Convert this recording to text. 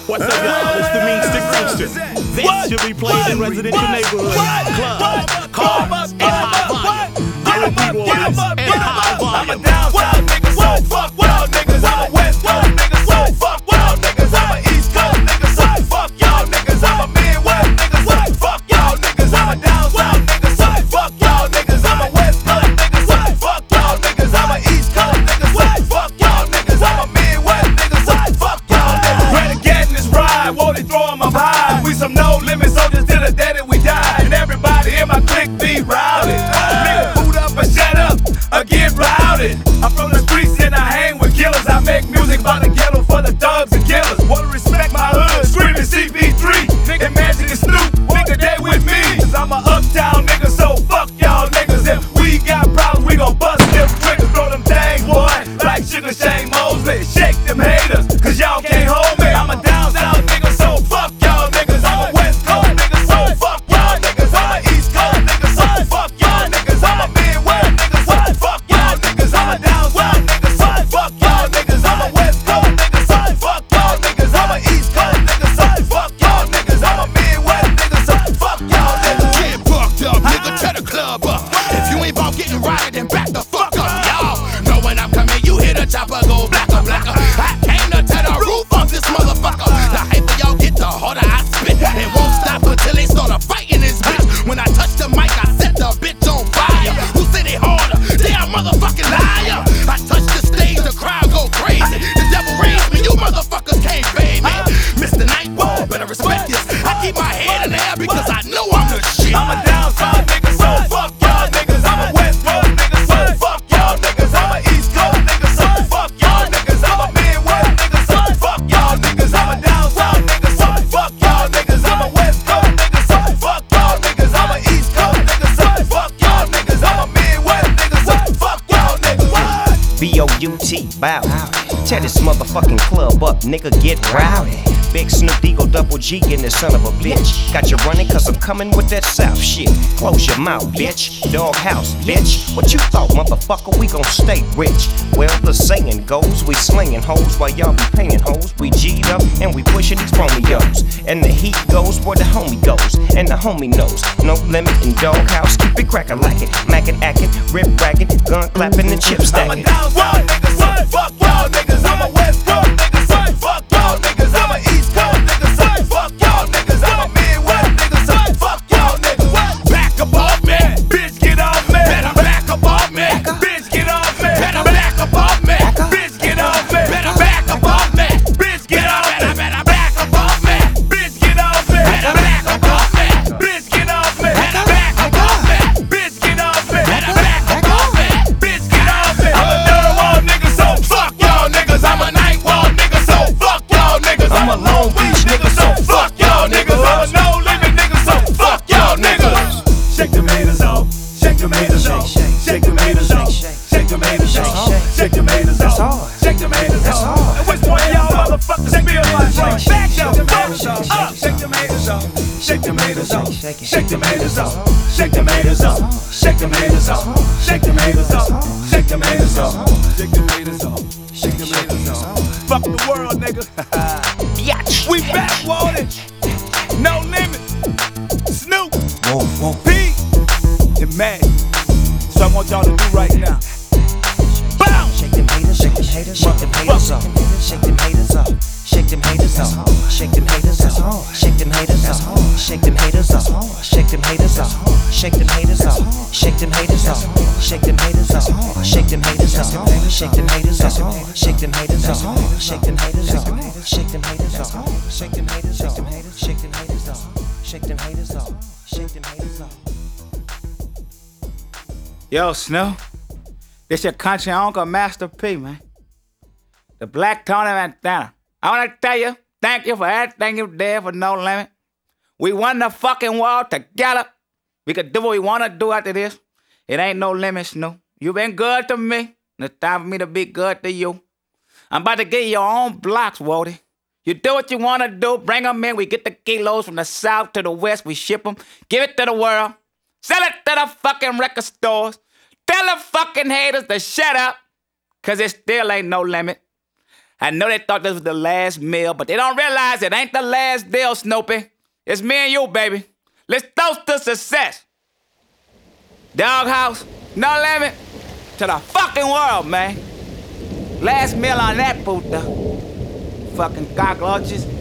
What's up, y'all? It's the Mean Stick Gangster. This should be played in residential neighborhoods, clubs, cars, and high volume. Guaranteed warriors and high volume. I'm a down south nigga, so fuck y'all niggas. I'm a west coast nigga, so fuck y'all niggas. I'm a east coast nigga, so fuck y'all niggas. I'm a midwest nigga, so fuck y'all niggas. I'm a down south nigga, so fuck y'all niggas. I'm a west coast nigga, so fuck y'all niggas. I'm a east coast nigga, so fuck y'all niggas. I'm a midwest nigga, so fuck y'all niggas. Renegade in this ride, won't they throw 'em up high? We some no limit soldiers till the day that we die. And everybody in my clique be rowdy. Nigga, boot up and shut up, or get rowdy. I'm from the streets and I hang with killers. I make music about the ghetto for the thugs and killers. Wanna respect my hood, screaming CP3. Nigga, Magic and Snoop, nigga, they with me. Cause I'm a uptown nigga, so fuck y'all niggas. If we got problems, we gon' bust them triggers. Throw them things, boy, like Sugar Shane Mosley. Shake them haters, cause y'all can't hold me. I'm a down south nigga, so fuck y'all niggas. I'm a west coast nigga, so fuck y'all niggas. I'm a east coast nigga, so fuck y'all niggas. I'm a midwest nigga, so fuck y'all niggas. I'm a down south nigga, so fuck y'all niggas. I'm a west coast nigga, so fuck y'all niggas. I'm a east coast nigga, so fuck y'all niggas. I'm a midwest nigga, so fuck y'all niggas. Get fucked up, nigga, tear the club up. If you ain't about getting rioted, then back the fuck up, y'all. Know when I'm coming, you hear the chopper go blacker, blacker. I came to tear the roof off this motherfucker. The hyper y'all get, the harder I spit. It won't stop until they start a fight in this bitch. When I touch the mic, I set the bitch on fire. Who said it harder? They a motherfucking liar. I touch the stage, the crowd go crazy. The devil raised me, you motherfuckers can't fade me. Mr. Nightwall, better respect this. I keep my head in the air because I know I'm the shit. I'm a down south nigga, so fuck y'all niggas. I'm a west coast nigga, so fuck y'all niggas. I'm a east coast nigga, so fuck y'all niggas. I'm a midwest nigga, so fuck y'all niggas. I'm a down south nigga, so fuck y'all niggas. I'm a west coast nigga, so fuck y'all niggas. I'm a east coast nigga, so fuck y'all niggas. I'm a midwest nigga, so fuck y'all niggas. B-O-U-T, bow. Tear this motherfucking club up, nigga, get rowdy. Big Snoop Eagle double G in this son of a bitch. Got you running cause I'm coming with that South shit. Close your mouth, bitch. Doghouse, bitch. What you thought, motherfucker? We gon' stay rich. Well, the saying goes, we slinging hoes while y'all be paying hoes. We G'd up and we pushing these Romeos. And the heat goes where the homie goes. And the homie knows. No limit in Doghouse. Keep it crackin' like it. Mackin', actin', rip raggin', gun clappin' and chip stacking. I'm a down south nigga, so fuck y'all niggas. I'm a west coast nigga, so fuck y'all niggas. I'm a east coast nigga, so fuck y'all niggas. I'm a midwest nigga, so fuck y'all niggas. Back up off me. Bitch, get off me. Better back up off me. Bitch, get off me. Better back up off me. Bitch, get off me. Better back up off me. Bitch, get off me. Better back up off me. Bitch, get off me. Better back up off me. Bitch, get off me. Better back up off me. Bitch, get off me. Better back up off me. Bitch, get off me. I'm a third wall nigga, so fuck y'all niggas. I'm a night wall nigga, so fuck y'all niggas. I'm a Long Beach nigga, so fuck y'all niggas. I'm a no limit nigga, so fuck y'all niggas. Shake the haters off. Shake the haters off. Shake the haters off. Shake the haters off. Shake the haters off. Shake the haters off. And which one of y'all motherfuckers feel like right back up? Shake the haters off. Shake the haters off. Shake the haters off. Shake the haters off. Shake the haters off. Shake the haters off. Shake the haters off. Shake the haters off. Shake the haters off. Fuck the world, nigga. We back, Walden. No limit. Snoop. P. And Mac. So I want y'all to do right now. Bow. Shake them haters, shake them haters, shake them haters off. Shake them haters off. Shake them haters off. Shake them haters off. Shake them haters off. Shake them haters off. Shake them haters off. Shake them haters off. Shake them haters off. Shake them haters off. Shake them haters off. Shake them haters off. Shake them haters off. Shake them haters off. Shake them haters off. Shake them haters off. Shake them haters off. Shake them haters off. Shake them haters off. Yo, Snow. This your country uncle, Master P, man. The Black Tony Montana. I want to tell you, thank you for everything you did for No Limit. We won the fucking war together. We could do what we want to do after this. It ain't no limit, Snoop. You been good to me. It's time for me to be good to you. I'm about to get your own blocks, Wody. You do what you want to do. Bring them in. We get the kilos from the south to the west. We ship them. Give it to the world. Sell it to the fucking record stores. Tell the fucking haters to shut up. Cause it still ain't no limit. I know they thought this was the last meal, but they don't realize it ain't the last deal, Snoopy. It's me and you, baby. Let's toast to success. Doghouse, no limit to the fucking world, man. Last meal on that puta. Fucking cockroaches.